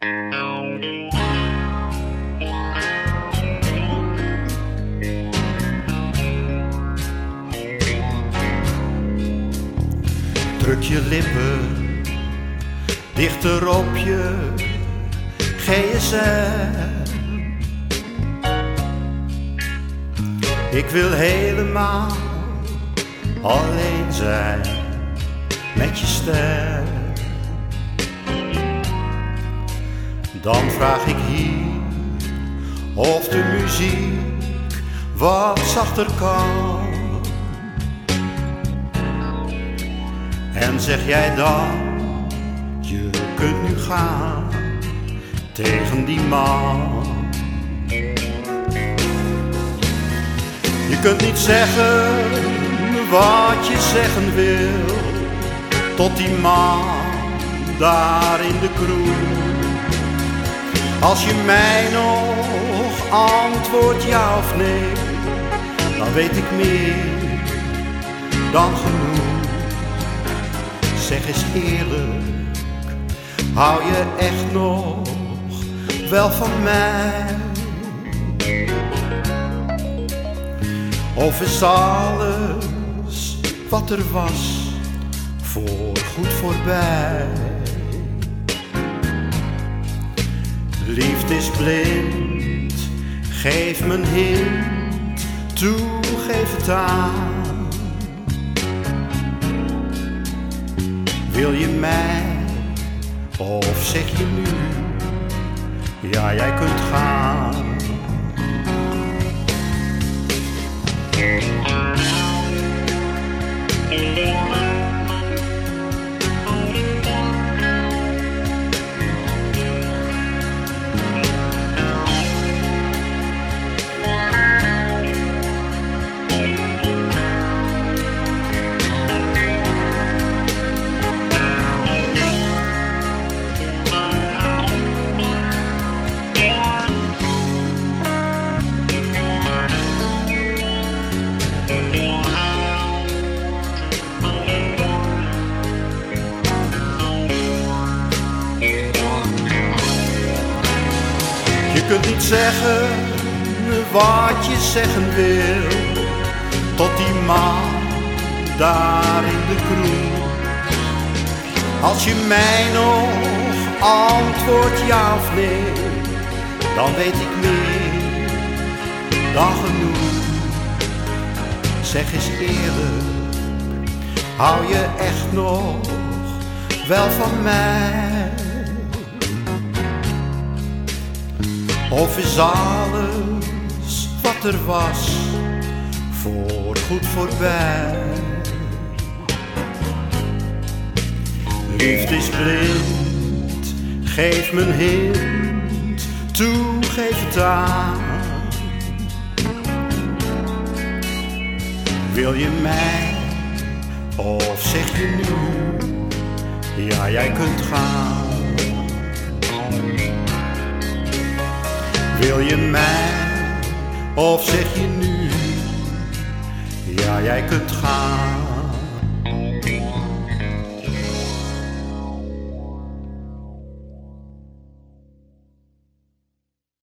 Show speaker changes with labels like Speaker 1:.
Speaker 1: Druk je lippen dichter op je gsm. Ik wil helemaal alleen zijn met je stem. Dan vraag ik hier of de muziek wat zachter kan. En zeg jij dan, je kunt nu gaan tegen die man. Je kunt niet zeggen wat je zeggen wil tot die man daar in de kroeg. Als je mij nog antwoordt ja of nee, dan weet ik meer dan genoeg. Zeg eens eerlijk, hou je echt nog wel van mij? Of is alles wat er was voorgoed voorbij? Liefde is blind, geef me een hint, toe geef het aan. Wil je mij, of zeg je nu, ja jij kunt gaan. Je kunt niet zeggen wat je zeggen wil tot die man daar in de kroeg. Als je mij nog antwoordt ja of nee, dan weet ik meer dan genoeg. Zeg eens eerlijk, hou je echt nog wel van mij? Of is alles wat er was voorgoed voorbij? Liefde is blind, geef me een hint, toe geef het aan. Wil je mij, of zeg je nu, ja jij kunt gaan. Wil je mij, of zeg je nu, ja jij kunt gaan.